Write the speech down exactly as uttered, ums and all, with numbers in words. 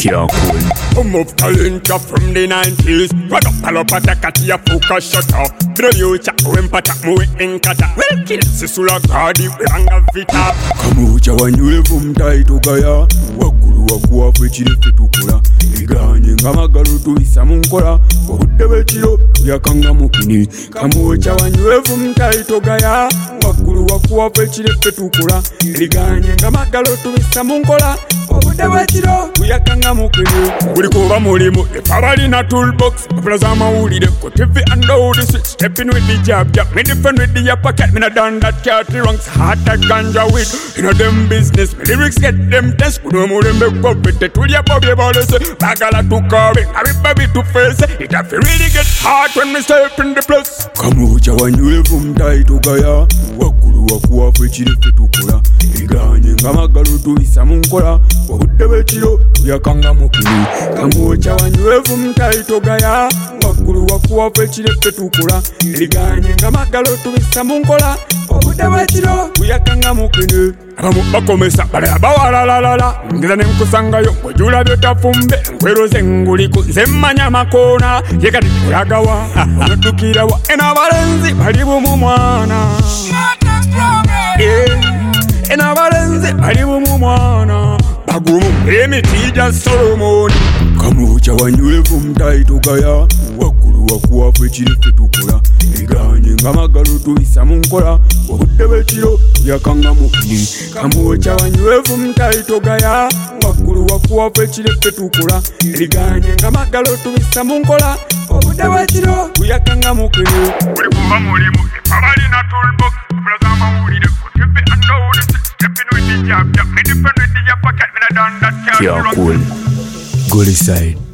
Can't cool. Come of talent from the nineties. Run up, pal up, attack at your focus, shut up. Bro, you chat, when patak, move in kata. Well, kill, Sisula, Gardi, Ranga Vita. Kamucha wanywe vumtai tugaya. Wakulu wakuwa fechile fetukula. Iganye ngamagalu tuisa munkola. Wahude wechilo, tuyakanga mukini. Kamucha wanywe vumtai tugaya. Wakulu wakuwa fechile fetukula. Iganye ngamagalu tuisa munkola. Wahude wechilo, tuyakanga mukini. Uli kuba mulimu, ifabali na toolbox. Plaza maulide, ko T V and all the switch. Stepping with the jab, jab. Me different with the pocket. Me not done that catty wrongs. Hot that ganja weed. You know them business. Me lyrics get them test. Kuno mo them make up with the tulia bobby ballers. Bagala to carve. I be baby to face. It have to really get hard when me step in the place. Kamucha wanywe vumtai tugaya. Wakulu wakuwa fechile fetukula. Iganye ngamagalu tuisa munkola. Wahude wechilo, tuyakanga mukini. Kamucha wanywe vumtai tugaya. Wakulu wakuwa fechile fetukula. Iganye ngamagalu tuisa munkola. Wahude wechilo, tuyakanga mukini. Abamu bakomesa bale abawala la la la. Ngiza nenkusangayo kujula byotafumbe. Nkwero zenguliku nzemmanya makona. Yekati kulagawa onodukirawa. Ena balenzi bali bumu mwana. Yeah. Ena balenzi bali bumu mwana. Bagumu emitija Solomoni. Kamucha wanywe vumtai tugaya. Wakulu wakuwa fechile fetukula. Iganye ngamagalu tuisa munkola. Wahude wechilo tuyakanga mukini. Kamucha wanywe vumtai tugaya. Wakulu wakuwa fechile fetukula. Iganye ngamagalu tuisa munkola. Wahude wechilo tuyakanga mukini. Uli kuba mulimu, ifabali na toolbox. Plaza maulide, ko T V and all the switch. Stepping with the jab, jab. Me different with the pocket. Me not done that catty wrongs. Can't cool. Gully side.